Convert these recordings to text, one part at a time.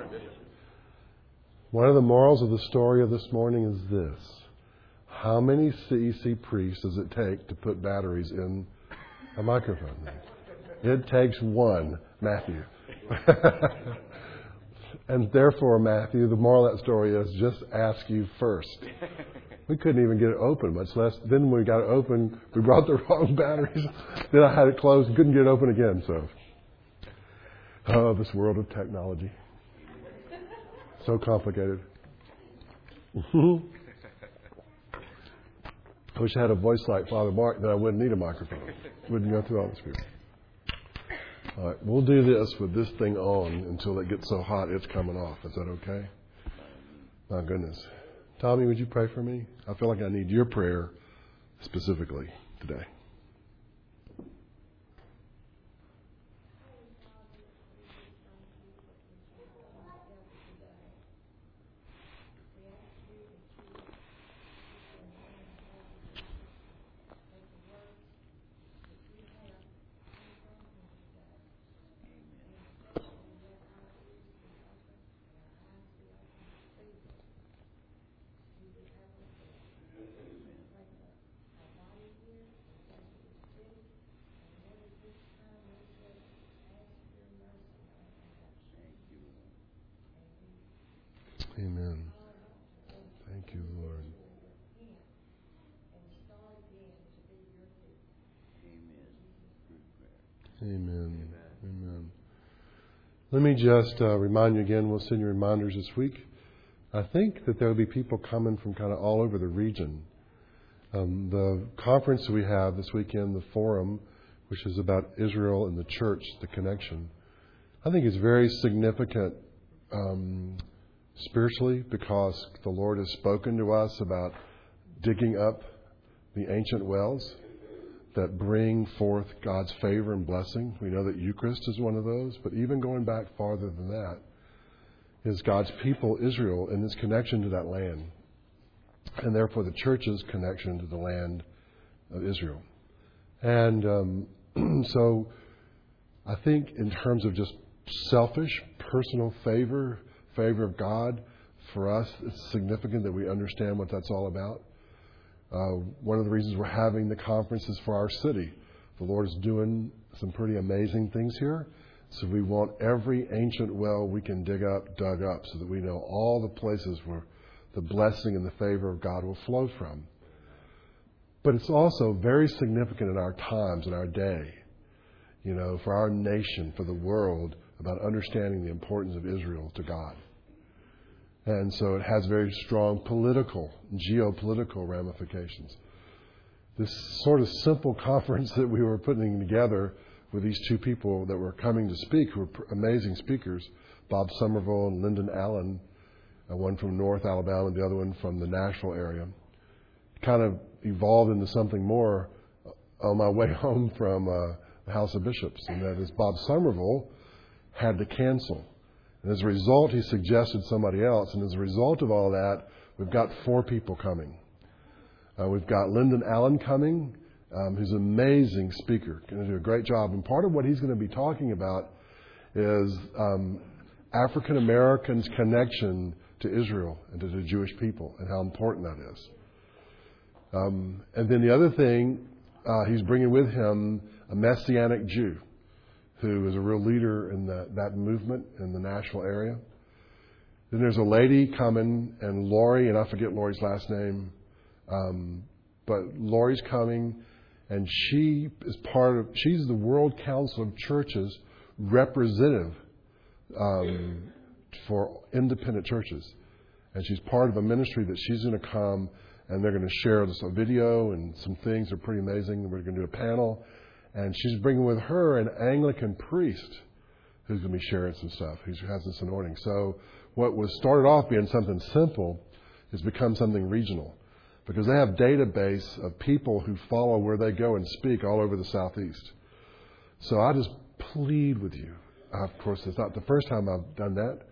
One of the morals of the story of this morning is this. How many CEC priests does it take to put batteries in a microphone? It takes one, Matthew. And therefore, Matthew, the moral of that story is just ask you first. We couldn't even get it open, much less. Then when we got it open, we brought the wrong batteries. Then I had it closed and couldn't get it open again. So, this world of technology. So complicated. I wish I had a voice like Father Mark, then I wouldn't need a microphone. Wouldn't go through all this people. All right, we'll do this with this thing on until it gets so hot it's coming off. Is that okay? My goodness. Tommy, would you pray for me? I feel like I need your prayer specifically today. Amen. Thank you, Lord. Amen. Amen. Let me just remind you again, we'll send you reminders this week. I think that there will be people coming from kind of all over the region. The conference we have this weekend, the forum, which is about Israel and the church, the connection, I think is very significant spiritually, because the Lord has spoken to us about digging up the ancient wells that bring forth God's favor and blessing. We know that Eucharist is one of those, but even going back farther than that is God's people, Israel, and its connection to that land, and therefore the church's connection to the land of Israel. And so I think in terms of just selfish, personal favor of God, for us, it's significant that we understand what that's all about. One of the reasons we're having the conference is for our city. The Lord is doing some pretty amazing things here. So we want every ancient well we can dig up, dug up, so that we know all the places where the blessing and the favor of God will flow from. But it's also very significant in our times, in our day, for our nation, for the world, about understanding the importance of Israel to God. And so it has very strong political, geopolitical ramifications. This sort of simple conference that we were putting together with these two people that were coming to speak, who were amazing speakers, Bob Somerville and Lyndon Allen, one from North Alabama and the other one from the Nashville area, kind of evolved into something more on my way home from the House of Bishops. And that is, Bob Somerville had to cancel. And as a result, he suggested somebody else. And as a result of all that, we've got 4 people coming. We've got Lyndon Allen coming, who's an amazing speaker, going to do a great job. And part of what he's going to be talking about is African Americans' connection to Israel and to the Jewish people, and how important that is. And then the other thing, he's bringing with him a Messianic Jew, who is a real leader in that movement in the Nashville area. Then there's a lady coming, and Lori, and I forget Lori's last name, but Lori's coming, and she's the World Council of Churches representative for independent churches. And she's part of a ministry that she's going to come, and they're going to share this video and some things that are pretty amazing. We're going to do a panel. And she's bringing with her an Anglican priest who's going to be sharing some stuff, who has this anointing. So what was started off being something simple has become something regional, because they have a database of people who follow where they go and speak all over the Southeast. So I just plead with you. Of course, it's not the first time I've done that,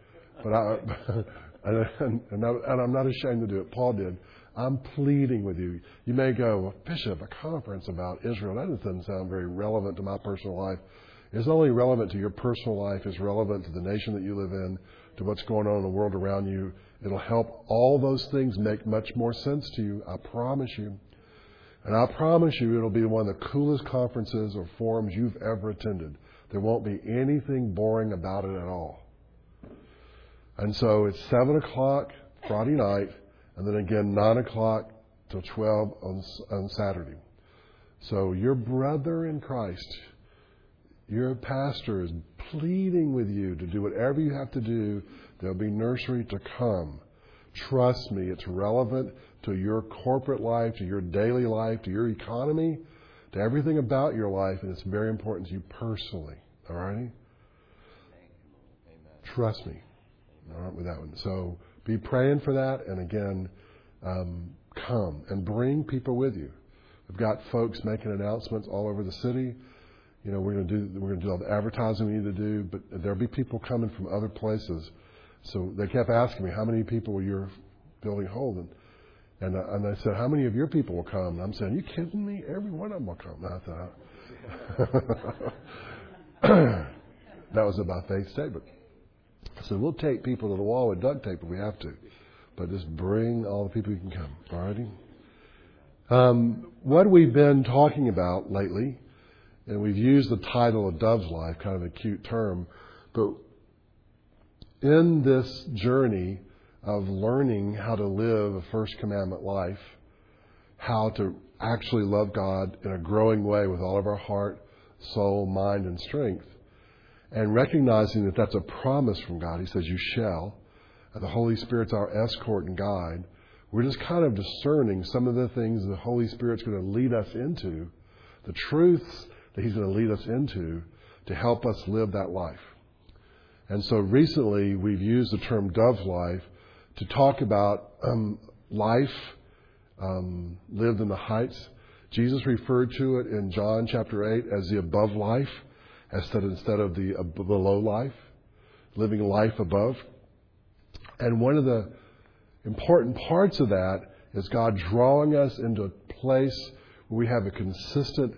but and I'm not ashamed to do it. Paul did. I'm pleading with you. You may go, well, Bishop, a conference about Israel, that doesn't sound very relevant to my personal life. It's only relevant to your personal life. It's relevant to the nation that you live in, to what's going on in the world around you. It'll help all those things make much more sense to you. I promise you. And I promise you it'll be one of the coolest conferences or forums you've ever attended. There won't be anything boring about it at all. And so it's 7 o'clock Friday night, and then again 9 o'clock till 12 on Saturday. So your brother in Christ, your pastor, is pleading with you to do whatever you have to do. There'll be nursery to come. Trust me, it's relevant to your corporate life, to your daily life, to your economy, to everything about your life, and it's very important to you personally. All right? Trust me. All right, with that one. So be praying for that, and again, come and bring people with you. We've got folks making announcements all over the city. You know, we're going to do all the advertising we need to do, but there'll be people coming from other places. So they kept asking me, how many people will your building hold? And I said, how many of your people will come? And I'm saying, are you kidding me? Every one of them will come. And I thought, that was about faith statement. So we'll take people to the wall with duct tape if we have to. But just bring all the people who can come. All righty? What we've been talking about lately, and we've used the title of Dove's Life, kind of a cute term, but in this journey of learning how to live a first commandment life, how to actually love God in a growing way with all of our heart, soul, mind, and strength, and recognizing that that's a promise from God. He says, you shall. And the Holy Spirit's our escort and guide. We're just kind of discerning some of the things the Holy Spirit's going to lead us into, the truths that He's going to lead us into to help us live that life. And so recently we've used the term Dove's Life to talk about life lived in the heights. Jesus referred to it in John chapter 8 as the above life instead of the below life, living life above. And one of the important parts of that is God drawing us into a place where we have a consistent,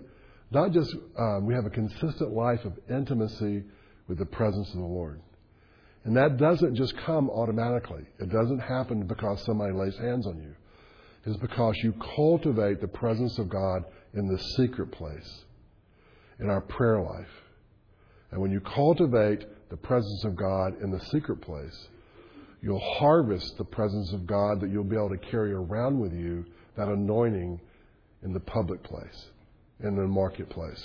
we have a consistent life of intimacy with the presence of the Lord. And that doesn't just come automatically. It doesn't happen because somebody lays hands on you. It's because you cultivate the presence of God in the secret place, in our prayer life. And when you cultivate the presence of God in the secret place, you'll harvest the presence of God that you'll be able to carry around with you, that anointing in the public place, in the marketplace.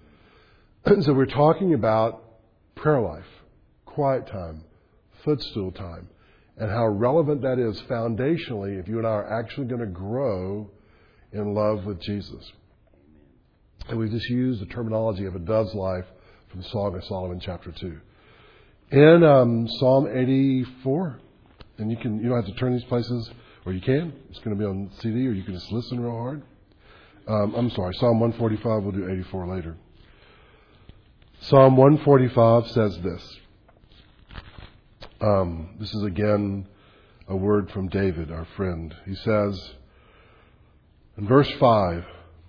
So we're talking about prayer life, quiet time, footstool time, and how relevant that is foundationally if you and I are actually going to grow in love with Jesus. And we just used the terminology of a dove's life from Song of Solomon chapter 2. In Psalm 84, and you don't have to turn these places, or you can. It's going to be on CD, or you can just listen real hard. I'm sorry, Psalm 145, we'll do 84 later. Psalm 145 says this. This is again a word from David, our friend. He says in verse 5,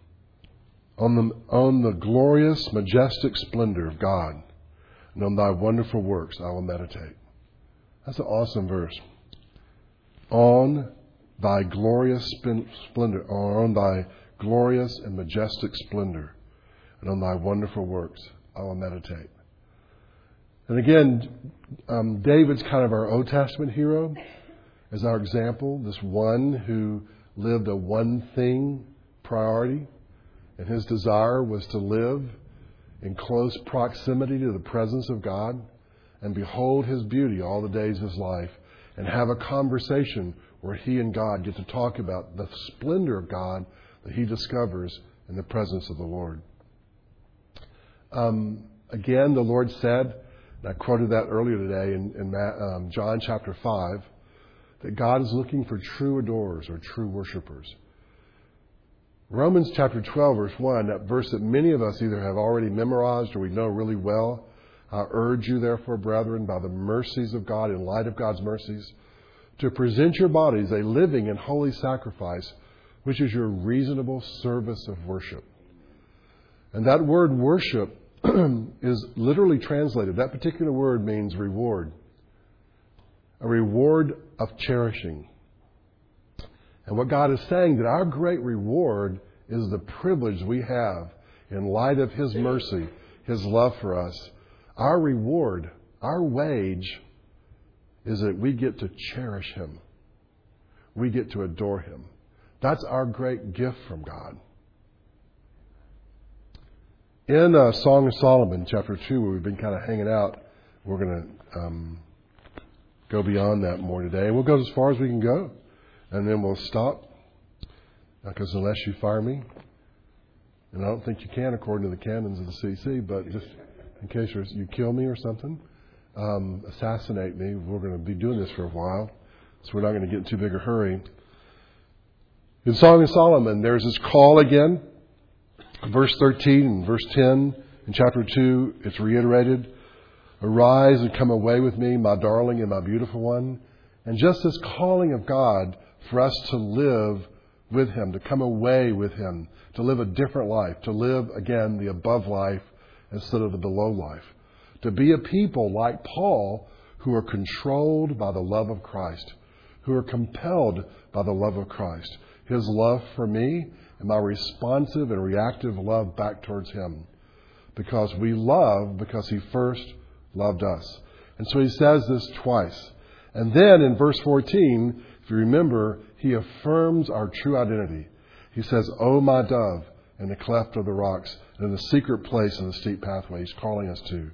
on the glorious, majestic splendor of God, and on thy wonderful works I will meditate. That's an awesome verse. On thy glorious splendor, or on thy glorious and majestic splendor, and on thy wonderful works I will meditate. And again, David's kind of our Old Testament hero as our example, this one who lived a one thing priority, and his desire was to live in close proximity to the presence of God and behold His beauty all the days of his life and have a conversation where he and God get to talk about the splendor of God that he discovers in the presence of the Lord. Again, the Lord said, and I quoted that earlier today in John chapter 5, that God is looking for true adorers or true worshipers. Romans chapter 12, verse 1, that verse that many of us either have already memorized or we know really well. I urge you, therefore, brethren, by the mercies of God, in light of God's mercies, to present your bodies a living and holy sacrifice, which is your reasonable service of worship. And that word worship is literally translated. That particular word means reward. A reward of cherishing. And what God is saying, that our great reward is the privilege we have in light of His mercy, His love for us. Our reward, our wage, is that we get to cherish Him. We get to adore Him. That's our great gift from God. In Song of Solomon, chapter 2, where we've been kind of hanging out, we're going to go beyond that more today. And we'll go as far as we can go. And then we'll stop. Because unless you fire me, and I don't think you can according to the canons of the CC, but just in case you kill me or something, assassinate me, we're going to be doing this for a while. So we're not going to get in too big a hurry. In Song of Solomon, there's this call again. Verse 13 and verse 10 in chapter 2, it's reiterated. Arise and come away with me, my darling and my beautiful one. And just this calling of God for us to live with Him, to come away with Him, to live a different life, to live, again, the above life instead of the below life. To be a people like Paul who are controlled by the love of Christ, who are compelled by the love of Christ. His love for me and my responsive and reactive love back towards Him. Because we love because He first loved us. And so he says this twice. And then in verse 14, if you remember, he affirms our true identity. He says, "O my dove," in the cleft of the rocks, and in the secret place in the steep pathway He's calling us to.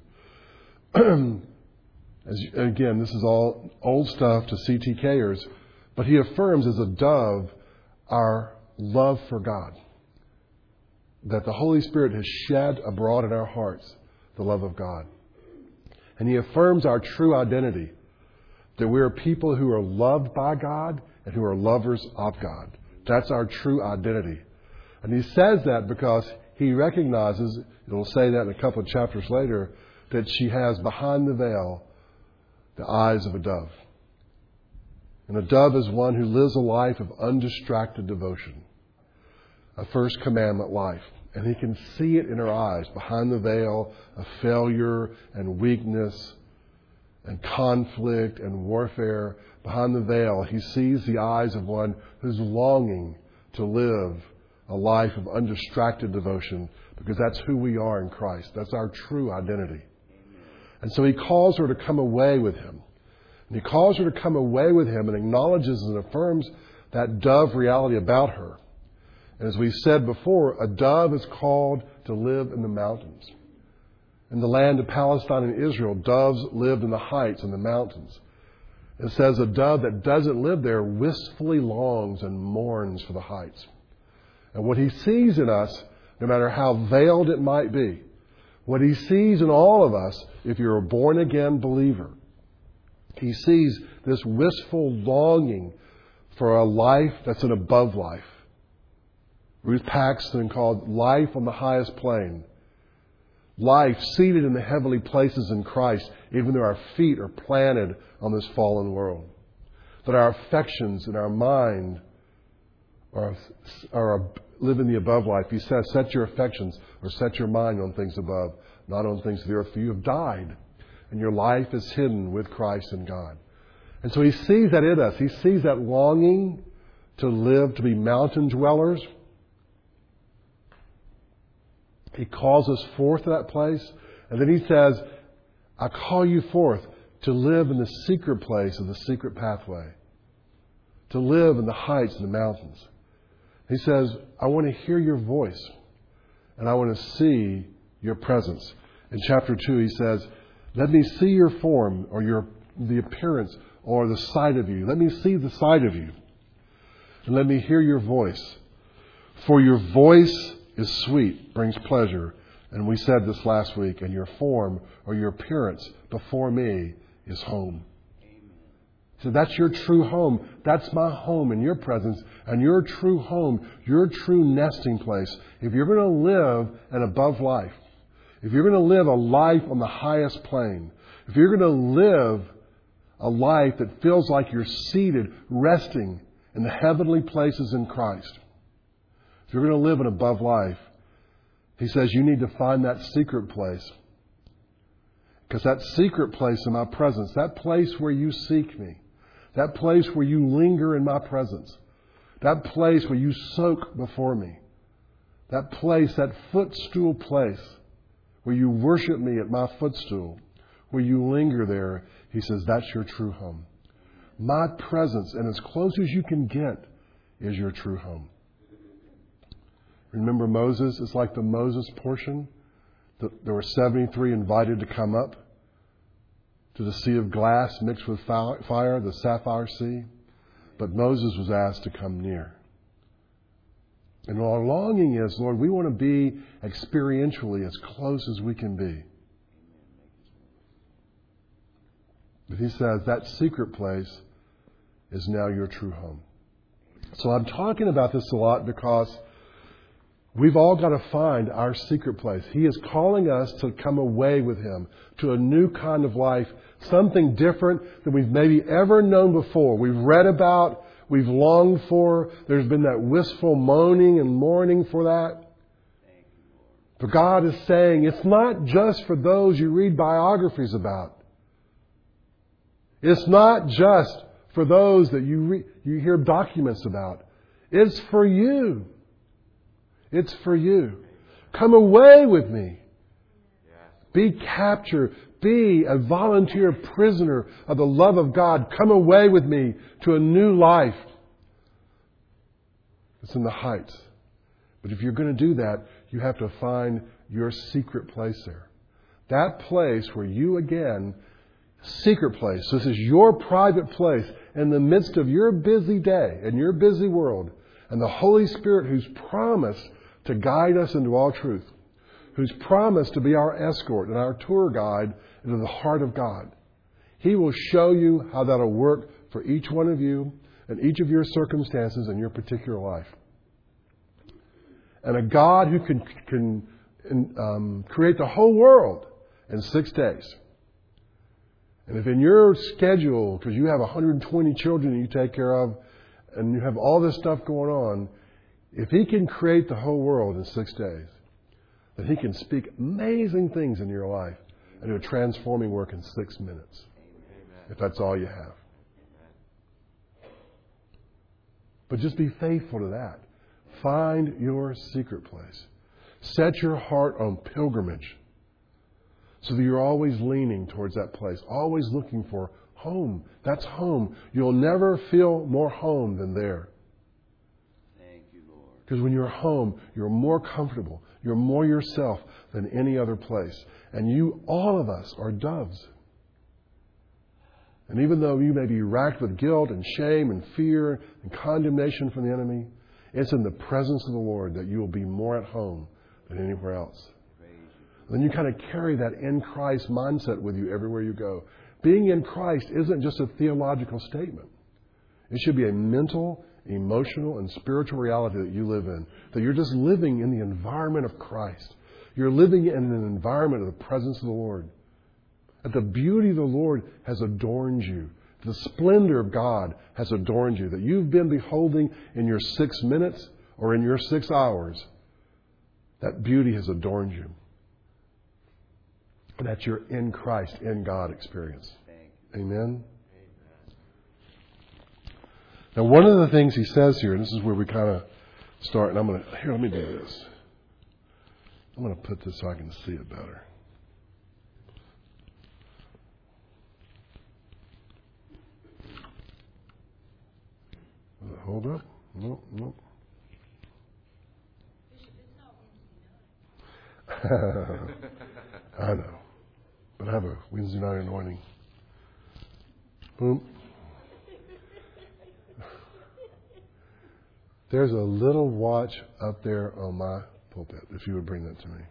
Again, this is all old stuff to CTKers, but he affirms as a dove our love for God. That the Holy Spirit has shed abroad in our hearts the love of God. And he affirms our true identity. That we are people who are loved by God and who are lovers of God. That's our true identity. And he says that because he recognizes, it'll say that in a couple of chapters later, that she has behind the veil the eyes of a dove. And a dove is one who lives a life of undistracted devotion. A first commandment life. And he can see it in her eyes, behind the veil of failure and weakness and conflict and warfare. Behind the veil, he sees the eyes of one who's longing to live a life of undistracted devotion, because that's who we are in Christ. That's our true identity. And so he calls her to come away with him. And he calls her to come away with him and acknowledges and affirms that dove reality about her. And as we said before, a dove is called to live in the mountains. In the land of Palestine and Israel, doves lived in the heights and the mountains. It says a dove that doesn't live there wistfully longs and mourns for the heights. And what he sees in us, no matter how veiled it might be, what he sees in all of us, if you're a born-again believer, he sees this wistful longing for a life that's an above life. Ruth Paxton called life on the highest plane. Life seated in the heavenly places in Christ, even though our feet are planted on this fallen world. That our affections and our mind are live in the above life. He says, set your affections or set your mind on things above, not on things of the earth. For you have died, and your life is hidden with Christ in God. And so he sees that in us. He sees that longing to live, to be mountain dwellers. He calls us forth to that place. And then he says, I call you forth to live in the secret place of the secret pathway. To live in the heights and the mountains. He says, I want to hear your voice. And I want to see your presence. In chapter 2 he says, let me see your form or the appearance or the sight of you. Let me see the sight of you. And let me hear your voice. For your voice is sweet, brings pleasure. And we said this last week, and your form or your appearance before me is home. So that's your true home. That's my home in your presence. And your true home, your true nesting place. If you're going to live an above life, if you're going to live a life on the highest plane, if you're going to live a life that feels like you're seated, resting in the heavenly places in Christ, if you're going to live an above life, He says you need to find that secret place. Because that secret place in my presence, that place where you seek me, that place where you linger in my presence, that place where you soak before me, that place, that footstool place where you worship me at my footstool, where you linger there, he says, that's your true home. My presence, and as close as you can get, is your true home. Remember Moses? It's like the Moses portion. There were 73 invited to come up to the sea of glass mixed with fire, the sapphire sea. But Moses was asked to come near. And our longing is, Lord, we want to be experientially as close as we can be. But he says that secret place is now your true home. So I'm talking about this a lot because we've all got to find our secret place. He is calling us to come away with Him to a new kind of life, something different than we've maybe ever known before. We've read about, we've longed for. There's been that wistful moaning and mourning for that. But God is saying it's not just for those you read biographies about. It's not just for those that you hear documents about. It's for you. It's for you. Come away with me. Be captured. Be a volunteer prisoner of the love of God. Come away with me to a new life. It's in the heights. But if you're going to do that, you have to find your secret place there. That place where you again, secret place. This is your private place in the midst of your busy day and your busy world. And the Holy Spirit who's promised to guide us into all truth, who's promised to be our escort and our tour guide into the heart of God. He will show you how that'll work for each one of you and each of your circumstances in your particular life. And a God who can create the whole world in 6 days. And if in your schedule, because you have 120 children you take care of, and you have all this stuff going on, if He can create the whole world in 6 days, then He can speak amazing things in your life and do a transforming work in 6 minutes. Amen. If that's all you have. Amen. But just be faithful to that. Find your secret place. Set your heart on pilgrimage so that you're always leaning towards that place, always looking for home. That's home. You'll never feel more home than there. Because when you're home, you're more comfortable. You're more yourself than any other place. And you, all of us, are doves. And even though you may be racked with guilt and shame and fear and condemnation from the enemy, it's in the presence of the Lord that you will be more at home than anywhere else. And then you kind of carry that in Christ mindset with you everywhere you go. Being in Christ isn't just a theological statement. It should be a mental, emotional, and spiritual reality that you live in. That you're just living in the environment of Christ. You're living in an environment of the presence of the Lord. That the beauty of the Lord has adorned you. The splendor of God has adorned you. That you've been beholding in your 6 minutes or in your 6 hours. That beauty has adorned you. And that's your in Christ, in God experience. Amen? Now, one of the things he says here, and this is where we kind of start, and let me do this. I'm going to put this so I can see it better. Hold up. Nope. I know. But I have a Wednesday night anointing. Boom. There's a little watch up there on my pulpit, if you would bring that to me.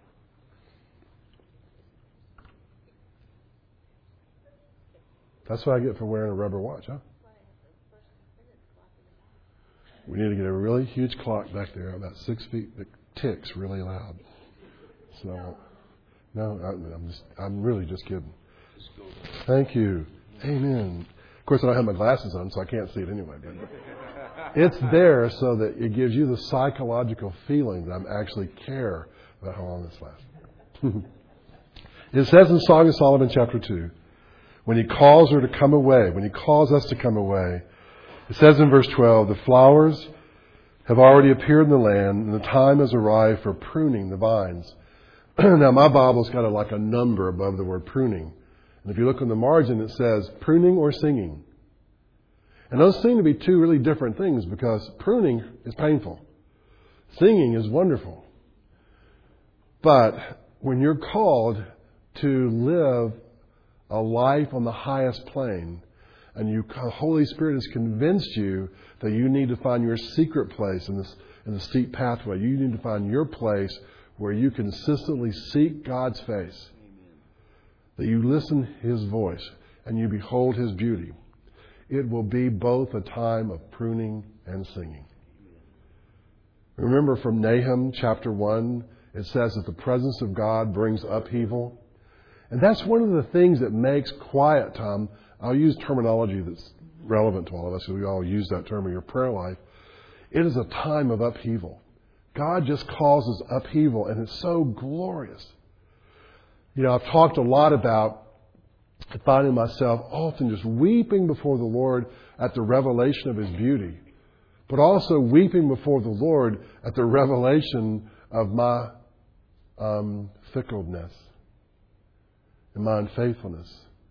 That's what I get for wearing a rubber watch, huh? We need to get a really huge clock back there, about 6 feet, that ticks really loud. So, no, I'm really just kidding. Thank you. Amen. Of course, I don't have my glasses on, so I can't see it anyway. But it's there so that it gives you the psychological feeling that I actually care about how long this lasts. It says in Song of Solomon chapter 2, when he calls her to come away, when he calls us to come away, it says in verse 12, the flowers have already appeared in the land, and the time has arrived for pruning the vines. Now, my Bible's got like a number above the word pruning. And if you look on the margin, it says pruning or singing. And those seem to be two really different things, because pruning is painful. Singing is wonderful. But when you're called to live a life on the highest plane, and the Holy Spirit has convinced you that you need to find your secret place in the steep pathway, you need to find your place where you consistently seek God's face, that you listen to His voice and you behold His beauty, it will be both a time of pruning and singing. Remember from Nahum chapter 1, it says that the presence of God brings upheaval. And that's one of the things that makes quiet time. I'll use terminology that's relevant to all of us, so we all use that term in your prayer life. It is a time of upheaval. God just causes upheaval, and it's so glorious. You know, I've talked a lot about finding myself often just weeping before the Lord at the revelation of His beauty, but also weeping before the Lord at the revelation of my fickleness and my unfaithfulness.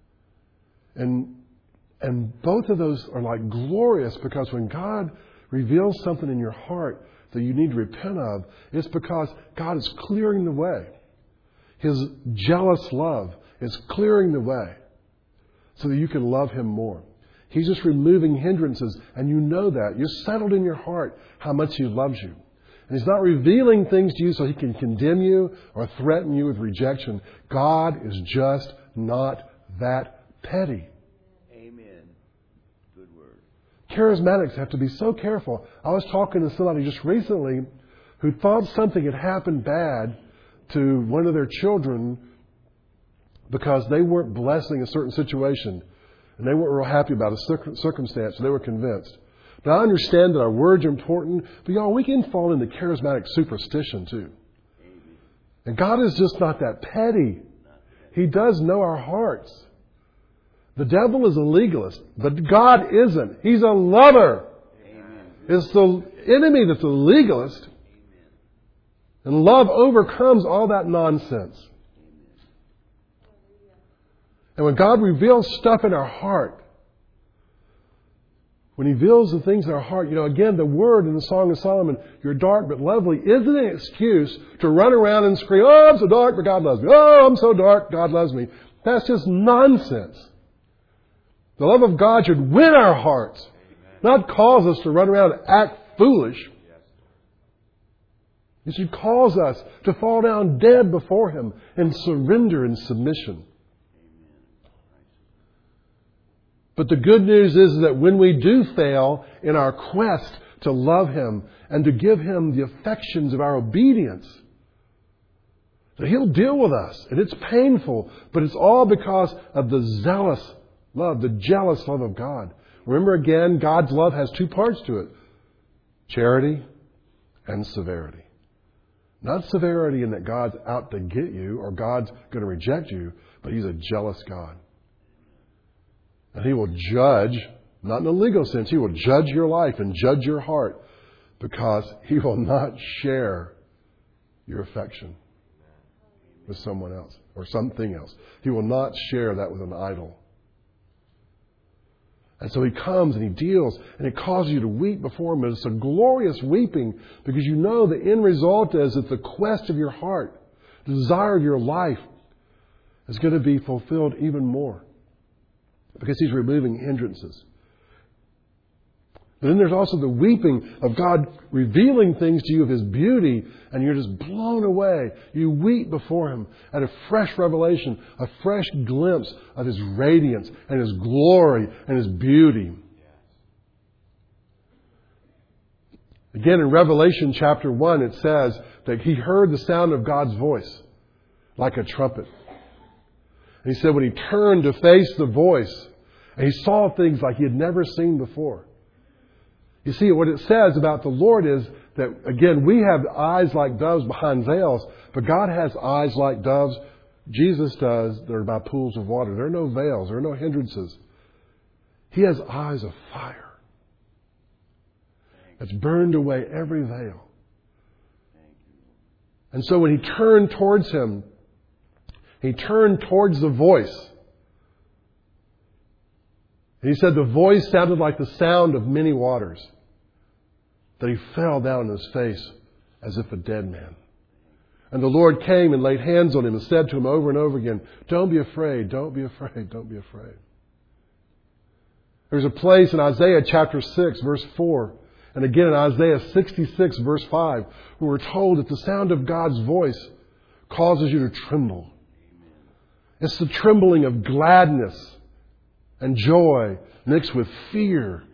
And both of those are like glorious, because when God reveals something in your heart that you need to repent of, it's because God is clearing the way. His jealous love is clearing the way so that you can love Him more. He's just removing hindrances, and you know that. You're settled in your heart how much He loves you. And He's not revealing things to you so He can condemn you or threaten you with rejection. God is just not that petty. Amen. Good word. Charismatics have to be so careful. I was talking to somebody just recently who thought something had happened bad to one of their children because they weren't blessing a certain situation. And they weren't real happy about a circumstance, so they were convinced. Now, I understand that our words are important, but y'all, we can fall into charismatic superstition too. And God is just not that petty. He does know our hearts. The devil is a legalist, but God isn't. He's a lover. Amen. It's the enemy that's a legalist. And love overcomes all that nonsense. And when God reveals stuff in our heart, when He reveals the things in our heart, you know, again, the word in the Song of Solomon, you're dark but lovely, isn't an excuse to run around and scream, oh, I'm so dark, but God loves me. Oh, I'm so dark, God loves me. That's just nonsense. The love of God should win our hearts, not cause us to run around and act foolish. It should cause us to fall down dead before Him and surrender in submission. But the good news is that when we do fail in our quest to love Him and to give Him the affections of our obedience, that He'll deal with us. And it's painful, but it's all because of the zealous love, the jealous love of God. Remember again, God's love has two parts to it: charity and severity. Not severity in that God's out to get you or God's going to reject you, but He's a jealous God. And He will judge, not in a legal sense, He will judge your life and judge your heart, because He will not share your affection with someone else or something else. He will not share that with an idol. And so He comes and He deals, and it causes you to weep before Him. And it's a glorious weeping, because you know the end result is that the quest of your heart, the desire of your life, is going to be fulfilled even more, because He's removing hindrances. But then there's also the weeping of God revealing things to you of His beauty, and you're just blown away. You weep before Him at a fresh revelation, a fresh glimpse of His radiance and His glory and His beauty. Again, in Revelation chapter 1, it says that He heard the sound of God's voice like a trumpet. And He said when He turned to face the voice, and He saw things like He had never seen before. You see, what it says about the Lord is that, again, we have eyes like doves behind veils, but God has eyes like doves. Jesus does. They're by pools of water. There are no veils. There are no hindrances. He has eyes of fire. It's burned away every veil. And so when he turned towards him, he turned towards the voice. And he said the voice sounded like the sound of many waters. That he fell down on his face as if a dead man. And the Lord came and laid hands on him and said to him over and over again, don't be afraid, don't be afraid, don't be afraid. There's a place in Isaiah chapter 6, verse 4, and again in Isaiah 66, verse 5, where we're told that the sound of God's voice causes you to tremble. It's the trembling of gladness and joy mixed with fear.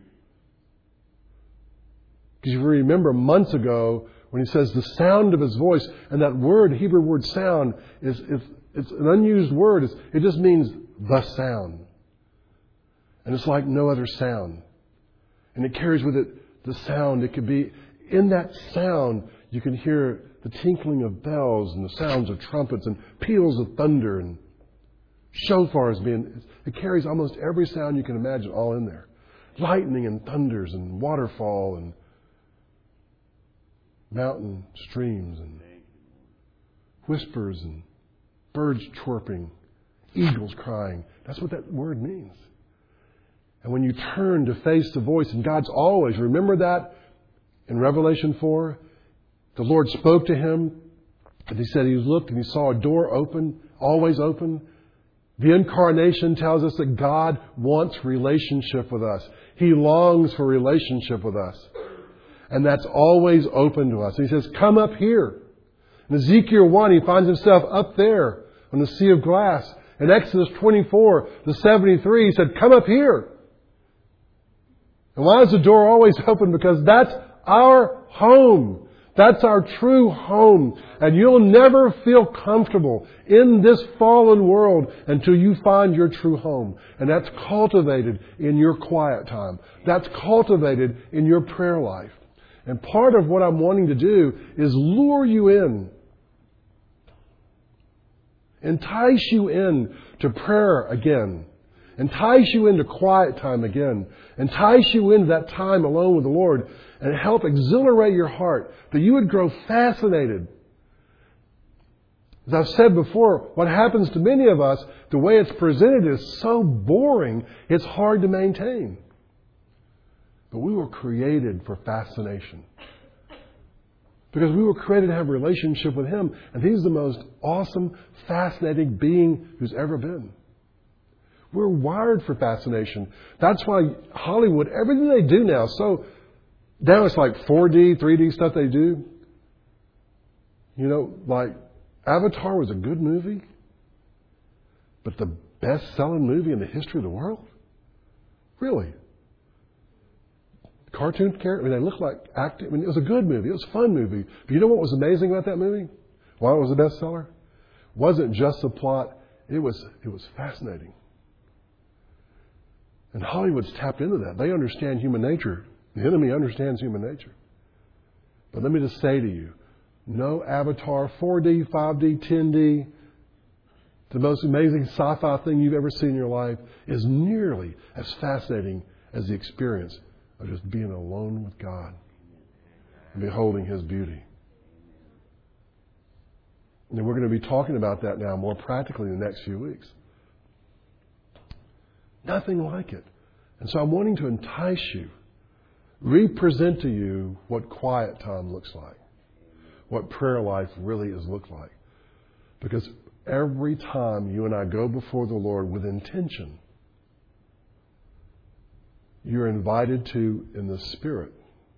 Because you remember months ago when he says the sound of his voice, and that word, Hebrew word sound, it's an unused word. It just means the sound. And it's like no other sound. And it carries with it the sound. It could be, in that sound, you can hear the tinkling of bells and the sounds of trumpets and peals of thunder and shofars it carries almost every sound you can imagine all in there. Lightning and thunders and waterfall and mountain streams and whispers and birds chirping, eagles crying. That's what that word means. And when you turn to face the voice, and God's always, remember that in Revelation 4, the Lord spoke to him, and he said he looked and he saw a door open, always open. The incarnation tells us that God wants relationship with us. He longs for relationship with us. And that's always open to us. He says, come up here. In Ezekiel 1, he finds himself up there on the sea of glass. In Exodus 24, the 73, he said, come up here. And why is the door always open? Because that's our home. That's our true home. And you'll never feel comfortable in this fallen world until you find your true home. And that's cultivated in your quiet time. That's cultivated in your prayer life. And part of what I'm wanting to do is lure you in. Entice you in to prayer again. Entice you into quiet time again. Entice you into that time alone with the Lord. And help exhilarate your heart. That you would grow fascinated. As I've said before, what happens to many of us, the way it's presented is so boring, it's hard to maintain. But we were created for fascination. Because we were created to have a relationship with Him. And He's the most awesome, fascinating being who's ever been. We're wired for fascination. That's why Hollywood, everything they do now, now it's like 4D, 3D stuff they do. You know, like Avatar was a good movie, but the best-selling movie in the history of the world? Really? Cartoon characters, they look like acting. It was a good movie. It was a fun movie. But you know what was amazing about that movie? Why it was a bestseller? It wasn't just the plot. It was fascinating. And Hollywood's tapped into that. They understand human nature. The enemy understands human nature. But let me just say to you, no Avatar 4D, 5D, 10D, the most amazing sci-fi thing you've ever seen in your life is nearly as fascinating as the experience of just being alone with God and beholding His beauty. And we're going to be talking about that now more practically in the next few weeks. Nothing like it. And so I'm wanting to entice you, represent to you what quiet time looks like, what prayer life really is look like. Because every time you and I go before the Lord with intention, you're invited to, in the Spirit,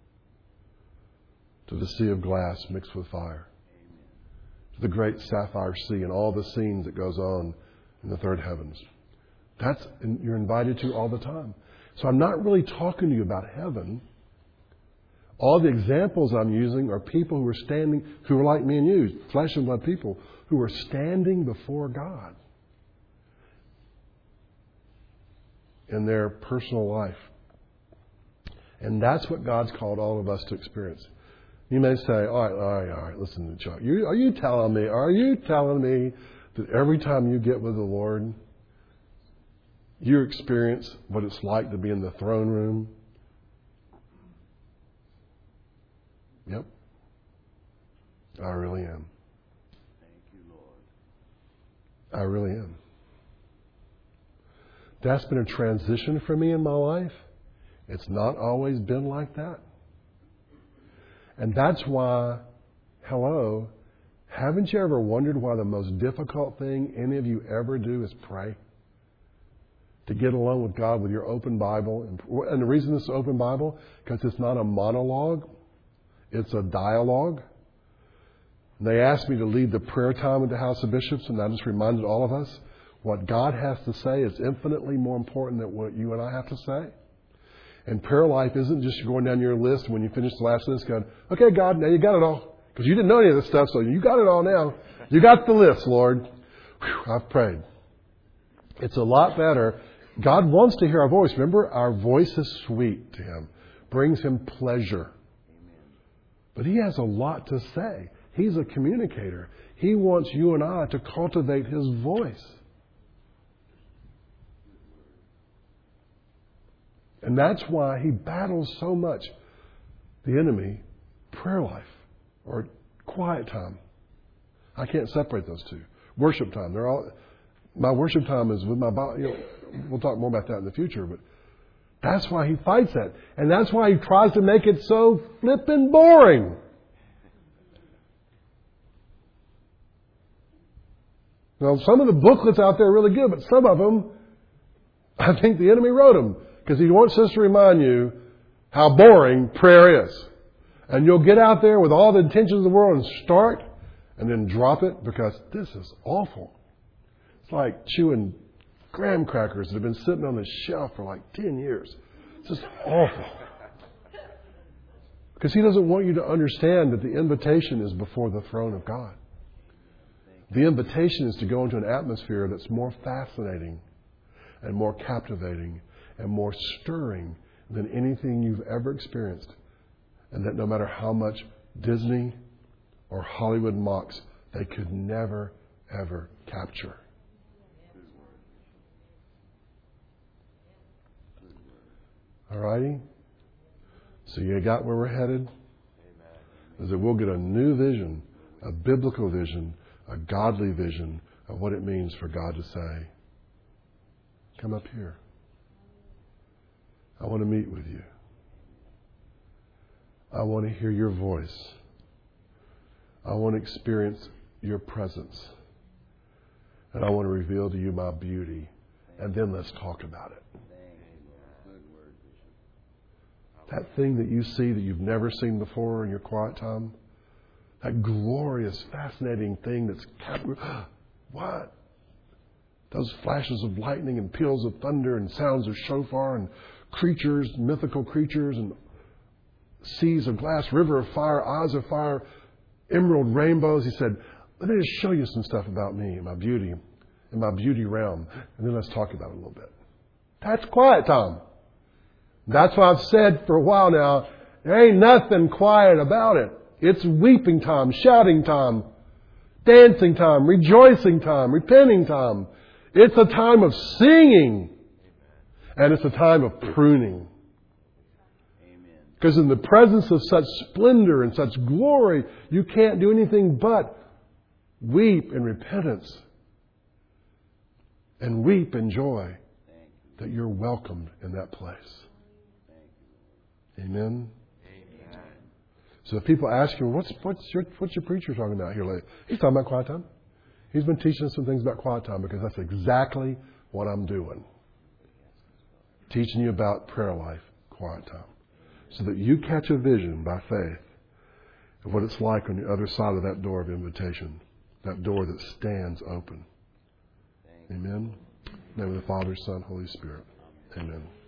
to the sea of glass mixed with fire, to the great sapphire sea and all the scenes that goes on in the third heavens. You're invited to all the time. So I'm not really talking to you about heaven. All the examples I'm using are people who are like me and you, flesh and blood people, who are standing before God in their personal life. And that's what God's called all of us to experience. You may say, all right, listen to Chuck. Are you telling me that every time you get with the Lord, you experience what it's like to be in the throne room? Yep. I really am. Thank you, Lord. I really am. That's been a transition for me in my life. It's not always been like that. And that's why, haven't you ever wondered why the most difficult thing any of you ever do is pray? To get alone with God with your open Bible. And the reason it's an open Bible, because it's not a monologue, it's a dialogue. And they asked me to lead the prayer time at the House of Bishops, and I just reminded all of us, what God has to say is infinitely more important than what you and I have to say. And prayer life isn't just going down your list when you finish the last list going, okay, God, now you got it all. Because you didn't know any of this stuff, so you got it all now. You got the list, Lord. Whew, I've prayed. It's a lot better. God wants to hear our voice. Remember, our voice is sweet to Him. Brings Him pleasure. But He has a lot to say. He's a communicator. He wants you and I to cultivate His voice. And that's why He battles so much, the enemy, prayer life or quiet time. I can't separate those two. Worship time. My worship time is with my body. We'll talk more about that in the future, but that's why He fights that. And that's why He tries to make it so flippin' boring. Now, some of the booklets out there are really good, but some of them, I think the enemy wrote them. Because He wants us to remind you how boring prayer is. And you'll get out there with all the intentions of the world and start and then drop it because this is awful. It's like chewing graham crackers that have been sitting on the shelf for like 10 years. It's just awful. Because He doesn't want you to understand that the invitation is before the throne of God. The invitation is to go into an atmosphere that's more fascinating and more captivating and more stirring than anything you've ever experienced. And that no matter how much Disney or Hollywood mocks, they could never, ever capture. All righty? So you got where we're headed? Is that we'll get a new vision, a biblical vision, a godly vision of what it means for God to say, come up here. I want to meet with you. I want to hear your voice. I want to experience your presence. And I want to reveal to you my beauty. And then let's talk about it. That thing that you see that you've never seen before in your quiet time. That glorious, fascinating thing that's what? Those flashes of lightning and peals of thunder and sounds of shofar and creatures, mythical creatures, and seas of glass, river of fire, eyes of fire, emerald rainbows. He said, let me just show you some stuff about me and my beauty, in my beauty realm. And then let's talk about it a little bit. That's quiet time. That's why I've said for a while now, there ain't nothing quiet about it. It's weeping time, shouting time, dancing time, rejoicing time, repenting time. It's a time of singing. And it's a time of pruning. Because in the presence of such splendor and such glory, you can't do anything but weep in repentance and weep in joy that you're welcomed in that place. Amen? So if people ask you, what's your preacher talking about here lately? He's talking about quiet time. He's been teaching us some things about quiet time because that's exactly what I'm doing. Teaching you about prayer life, quiet time. So that you catch a vision by faith of what it's like on the other side of that door of invitation. That door that stands open. Amen. In the name of the Father, Son, Holy Spirit. Amen.